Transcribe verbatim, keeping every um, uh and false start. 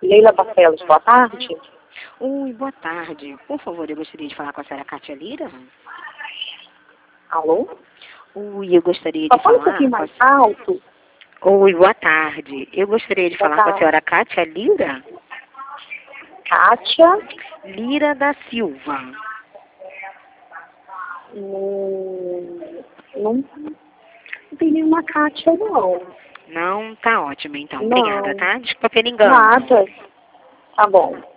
Leila Barcelos, boa tarde. Oi, boa tarde. Por favor, eu gostaria de falar com a senhora Kátia Lira. Alô? Oi, eu gostaria Só de fala um falar... pouquinho mais alto. Oi, boa tarde. Eu gostaria de Boa falar com a tarde. senhora Kátia Lira. Kátia. Lira da Silva. Hum, não, não tem nenhuma Kátia, não. Não, tá ótimo então. Não. Obrigada, tá? Desculpa pelo engano. Nada. Tá bom.